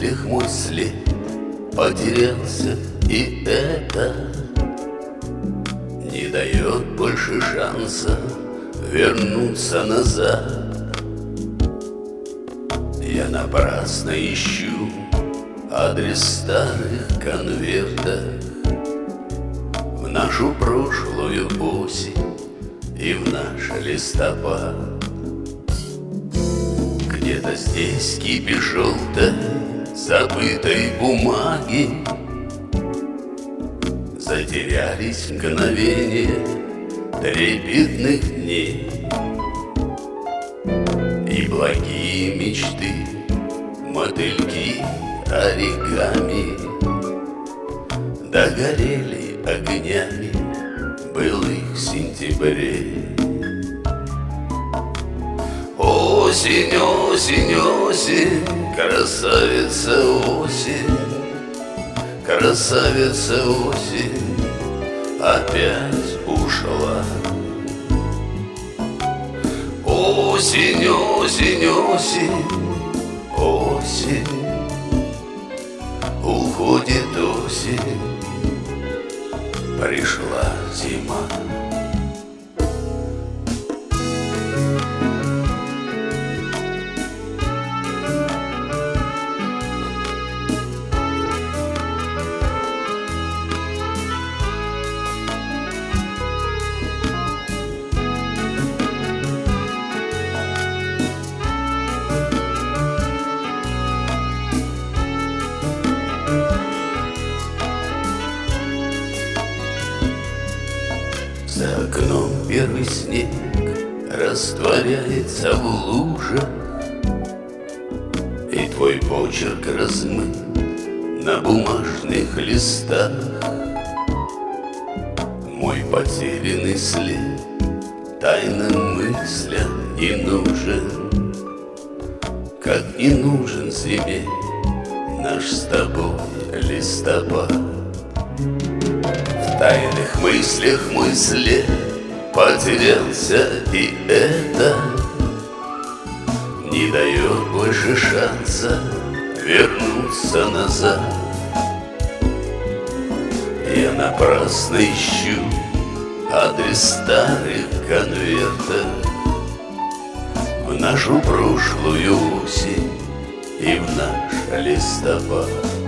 мыслях мой след потерялся, и это не дает больше шанса вернуться назад. Я напрасно ищу адрес старых конвертов в нашу прошлую осень и в наш листопад. Где-то здесь кипи желтой забытой бумаги затерялись мгновения трепетных дней, и благие мечты, мотыльки, оригами догорели огнями былых сентябрей. Осень, осень, осень, красавица осень, красавица осень опять ушла. Осень, осень, осень, осень, уходит осень, пришла зима. За окном первый снег растворяется в лужах, и твой почерк размыт на бумажных листах. Мой потерянный след тайным мыслям не нужен, как не нужен зиме наш с тобой листопад. В тайных мыслях мой след потерялся, и это не дает больше шанса вернуться назад. Я напрасно ищу адрес старых конвертов в нашу прошлую осень и в наш листопад.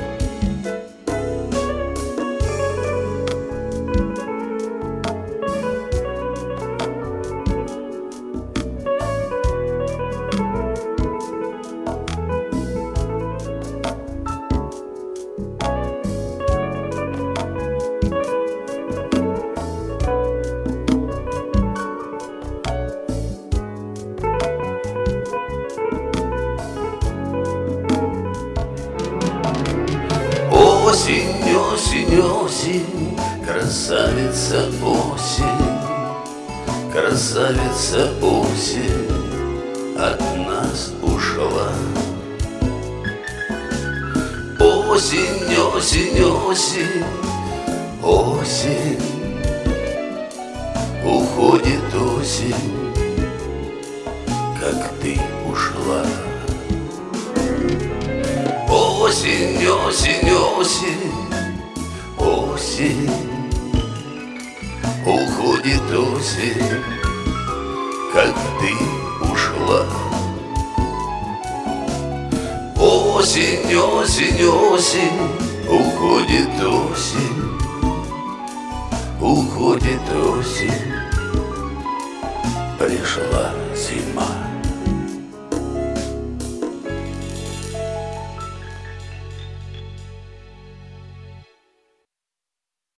Осень, осень, осень, красавица осень, красавица осень от нас ушла. Осень, осень, осень, осень, уходит осень, как ты ушла. Осень, осень, осень, осень, уходит осень, как ты ушла. Осень, осень, осень, уходит осень, уходит осень, пришла зима.